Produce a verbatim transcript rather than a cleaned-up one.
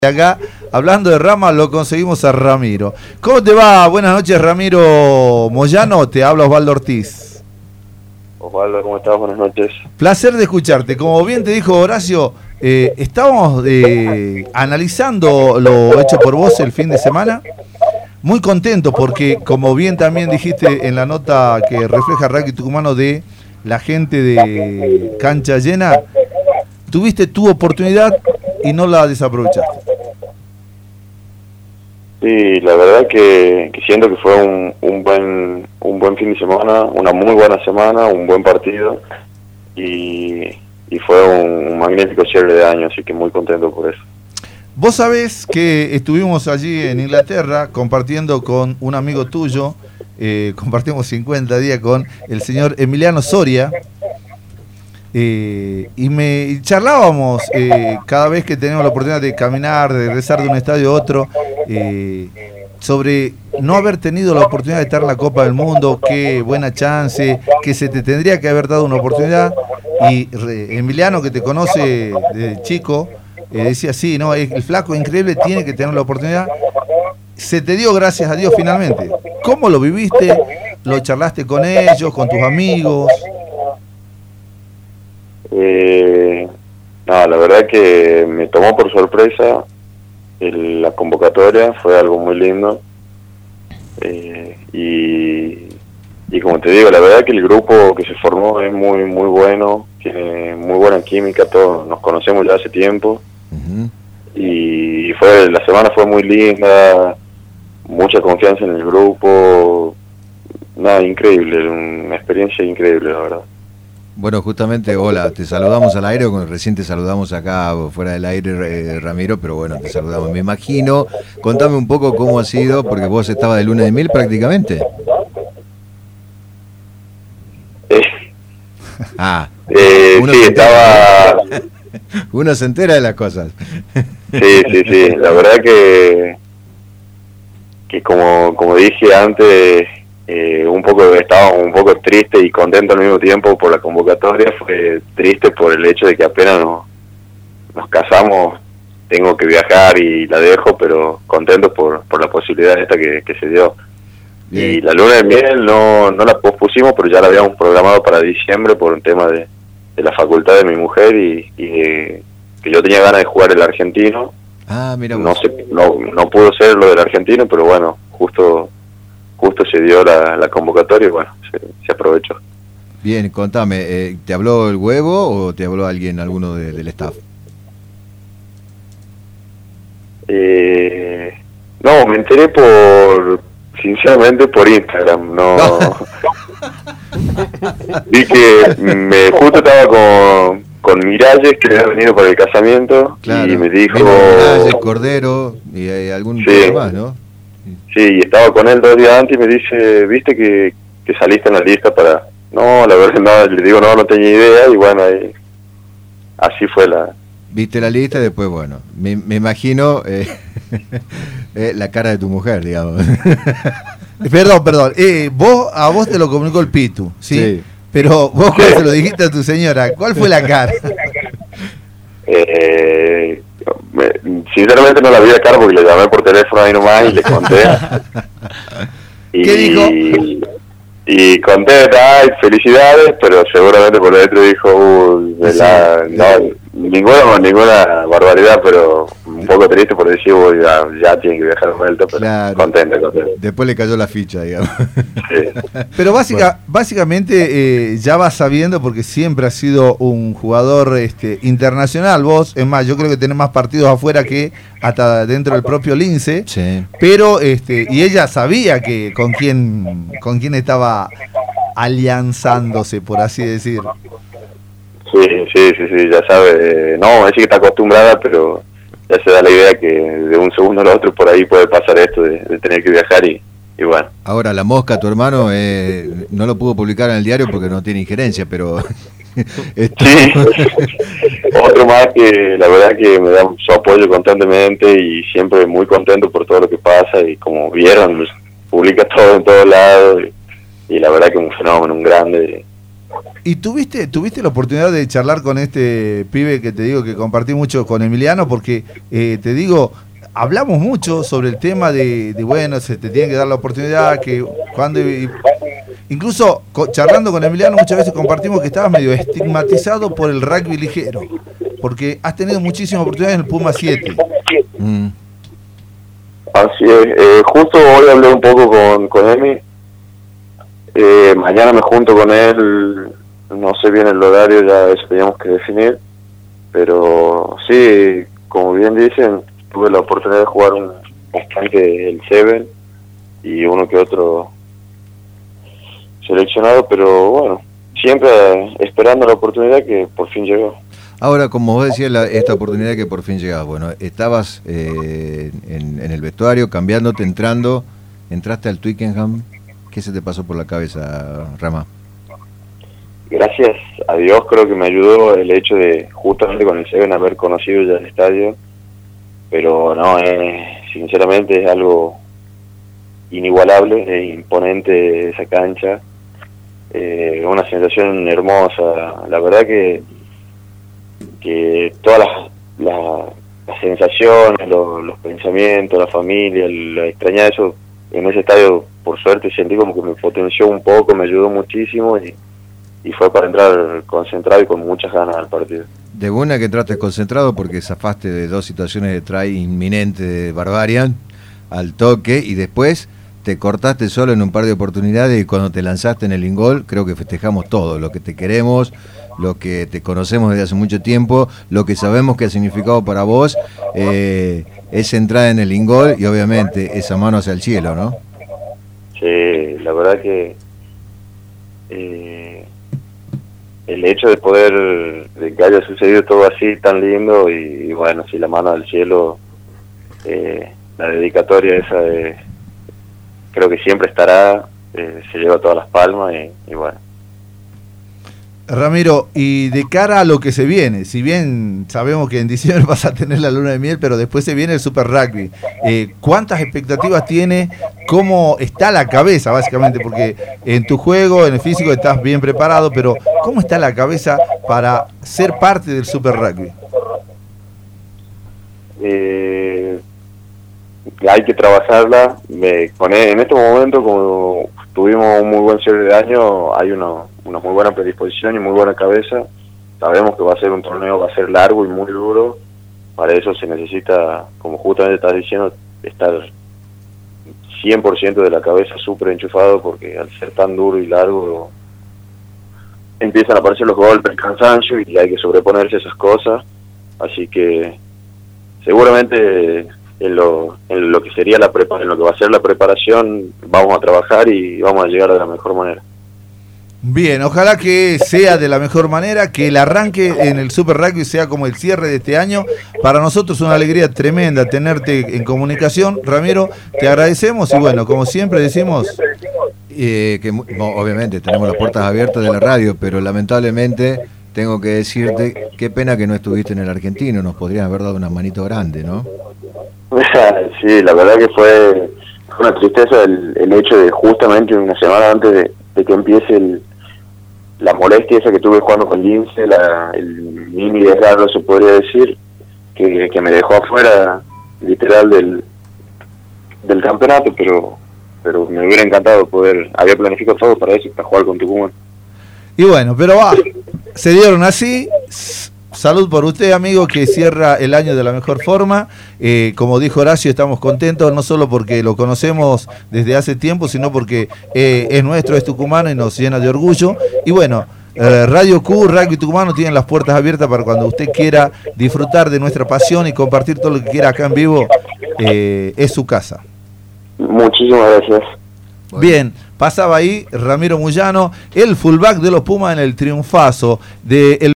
Acá, hablando de Rama, lo conseguimos a Ramiro. ¿Cómo te va? Buenas noches, Ramiro Moyano. Te habla Osvaldo Ortiz. Osvaldo, ¿cómo estás? Buenas noches. Placer de escucharte. Como bien te dijo Horacio, eh, estábamos eh, analizando lo hecho por vos el fin de semana. Muy contento porque, como bien también dijiste en la nota que refleja Rugby Tucumano de la gente de Cancha Llena, tuviste tu oportunidad y no la desaprovechaste. Sí, la verdad que, que siento que fue un, un buen un buen fin de semana, una muy buena semana, un buen partido y, y fue un, un magnífico cierre de año, así que muy contento por eso. Vos sabés que estuvimos allí en Inglaterra compartiendo con un amigo tuyo, eh, compartimos cincuenta días con el señor Emiliano Soria, eh, y me y charlábamos eh, cada vez que teníamos la oportunidad de caminar, de regresar de un estadio a otro, eh, sobre no haber tenido la oportunidad de estar en la Copa del Mundo, qué buena chance, que se te tendría que haber dado una oportunidad. Y re, Emiliano, que te conoce desde chico, eh, decía, sí, no, el flaco increíble tiene que tener la oportunidad. Se te dio, gracias a Dios, finalmente. ¿Cómo lo viviste? ¿Lo charlaste con ellos, con tus amigos? Eh, no, la verdad que me tomó por sorpresa el, la convocatoria, fue algo muy lindo. Eh, y, y como te digo, la verdad que el grupo que se formó es muy muy bueno, tiene muy buena química, todos nos conocemos ya hace tiempo. Uh-huh. Y fue la semana fue muy linda, mucha confianza en el grupo, nada, increíble, una experiencia increíble, la verdad. Bueno, justamente, hola, te saludamos al aire, recién te saludamos acá fuera del aire, eh, Ramiro, pero bueno, te saludamos. Me imagino, contame un poco cómo ha sido, porque vos estabas de luna de miel prácticamente. Eh, ah, eh, uno sí, se estaba... entera, uno se entera de las cosas. Sí, sí, sí, la verdad que, que como, como dije antes... Eh, un poco estaba un poco triste y contento al mismo tiempo por la convocatoria. Fue triste por el hecho de que apenas nos, nos casamos, tengo que viajar y la dejo, pero contento por, por la posibilidad esta que, que se dio. Bien. Y la luna de miel no, no la pospusimos, pero ya la habíamos programado para diciembre por un tema de, de la facultad de mi mujer y, y de, que yo tenía ganas de jugar el argentino. Ah, mira vos. No, sé, no, no pudo ser lo del argentino, pero bueno, justo... justo se dio la, la convocatoria y bueno, se, se aprovechó. Bien, contame, eh, ¿te habló el huevo o te habló alguien, alguno de, del staff? Eh, no, me enteré por, sinceramente, por Instagram, no... Vi que me justo estaba con, con Miralles, que había venido para el casamiento, claro, y me dijo... Miralles, Cordero y hay algún sí, más, ¿no? Sí, y estaba con él dos días antes y me dice, ¿viste que, que saliste en la lista para...? No, la verdad no, le digo, no, no tenía idea, y bueno, ahí, así fue la... Viste la lista y después, bueno, me, me imagino eh, eh, la cara de tu mujer, digamos. Perdón, perdón, eh, vos a vos te lo comunicó el Pitu, ¿sí? Sí. Pero vos cuando se lo dijiste a tu señora, ¿cuál fue la cara? Eh... Sinceramente no la vi a cara porque le llamé por teléfono ahí nomás y le conté. y, ¿Qué dijo? Y conté, ay, felicidades, pero seguramente por dentro dijo, uy, de la, sí, no, sí. ninguna ninguna barbaridad, pero un poco triste por decir, uy, ya, ya tiene que viajar de vuelta, pero claro. contento, contento. Después le cayó la ficha, digamos. Sí. Pero básica, bueno. básicamente eh, ya vas sabiendo, porque siempre has sido un jugador este, internacional, vos, es más, yo creo que tenés más partidos afuera que hasta dentro del propio Lince, sí. Pero, este, y ella sabía que con quién, con quién estaba alianzándose, por así decir. Sí, sí, sí, sí, ya sabe, no, es que está acostumbrada, pero ya se da la idea que de un segundo al otro por ahí puede pasar esto de, de tener que viajar y, y bueno. Ahora, la mosca, tu hermano, eh, no lo pudo publicar en el diario porque no tiene injerencia, pero... Sí, otro más que la verdad que me da su apoyo constantemente y siempre muy contento por todo lo que pasa y como vieron, publica todo en todos lados y, y la verdad que es un fenómeno, un grande, ¿Y tuviste tuviste la oportunidad de charlar con este pibe que te digo que compartí mucho con Emiliano? Porque eh, te digo, hablamos mucho sobre el tema de, de, bueno, se te tiene que dar la oportunidad, que cuando... Y, incluso charlando con Emiliano muchas veces compartimos que estabas medio estigmatizado por el rugby ligero, porque has tenido muchísimas oportunidades en el Puma siete. Mm. Así es, eh, justo hoy hablé un poco con, con Emi, eh, mañana me junto con él, no sé bien el horario, ya eso teníamos que definir, pero sí, como bien dicen, tuve la oportunidad de jugar un, bastante el Seven y uno que otro seleccionado, pero bueno, siempre esperando la oportunidad que por fin llegó. Ahora, como vos decías, la, esta oportunidad que por fin llegaba, bueno, estabas eh, en, en el vestuario, cambiándote, entrando, entraste al Twickenham, ¿qué se te pasó por la cabeza, Rama? Gracias a Dios creo que me ayudó el hecho de justamente con el Seven haber conocido ya el estadio, pero no, eh, sinceramente es algo inigualable, es imponente esa cancha, eh, una sensación hermosa, la verdad que que todas las, las, las sensaciones, los, los pensamientos, la familia, la extraña eso, en ese estadio por suerte sentí como que me potenció un poco, me ayudó muchísimo y, y fue para entrar concentrado y con muchas ganas al partido. De buena que entraste concentrado porque zafaste de dos situaciones de try inminente de Barbarian al toque y después te cortaste solo en un par de oportunidades y cuando te lanzaste en el ingol creo que festejamos todo, lo que te queremos, lo que te conocemos desde hace mucho tiempo, lo que sabemos que ha significado para vos eh, esa entrada en el ingol y obviamente esa mano hacia el cielo, ¿no? Sí, la verdad que eh, el hecho de poder, de que haya sucedido todo así tan lindo y, y bueno, sí, la mano al cielo, eh, la dedicatoria esa de, creo que siempre estará, eh, se lleva todas las palmas y, y bueno. Ramiro, y de cara a lo que se viene, si bien sabemos que en diciembre vas a tener la luna de miel, pero después se viene el Super Rugby, eh, ¿cuántas expectativas tiene? ¿Cómo está la cabeza, básicamente? Porque en tu juego, en el físico, estás bien preparado, pero ¿cómo está la cabeza para ser parte del Super Rugby? Eh, hay que trabajarla. Me, con, en este momento, como tuvimos un muy buen cierre de año, hay uno, una muy buena predisposición y muy buena cabeza. Sabemos que va a ser un torneo, va a ser largo y muy duro. Para eso se necesita, como justamente estás diciendo, estar cien por ciento de la cabeza súper enchufado, porque al ser tan duro y largo empiezan a aparecer los golpes, el cansancio y hay que sobreponerse a esas cosas. Así que seguramente en lo, en lo que sería la prepa, en lo que va a ser la preparación vamos a trabajar y vamos a llegar de la mejor manera. Bien, ojalá que sea de la mejor manera, que el arranque en el Super Rugby sea como el cierre de este año. Para nosotros es una alegría tremenda tenerte en comunicación, Ramiro, te agradecemos y bueno, como siempre decimos... Eh, que no, obviamente tenemos las puertas abiertas de la radio, pero lamentablemente tengo que decirte, qué pena que no estuviste en el Argentino, nos podrías haber dado una manito grande, ¿no? Sí, la verdad que fue una tristeza el, el hecho de justamente una semana antes de, de que empiece el, la molestia esa que tuve jugando con Lince, la, el mini desgarro se podría decir, que, que me dejó afuera literal del, del campeonato, pero pero me hubiera encantado poder, había planificado todo para eso, para jugar con Tucumán. Y bueno, pero va, se dieron así. Salud por usted, amigo, que cierra el año de la mejor forma. Eh, como dijo Horacio, estamos contentos, no solo porque lo conocemos desde hace tiempo, sino porque eh, es nuestro, es tucumano y nos llena de orgullo. Y bueno, eh, Radio Q, Rugby Tucumano, tienen las puertas abiertas para cuando usted quiera disfrutar de nuestra pasión y compartir todo lo que quiera acá en vivo, eh, es su casa. Muchísimas gracias. Bien, pasaba ahí Ramiro Moyano, el fullback de los Pumas en el triunfazo de el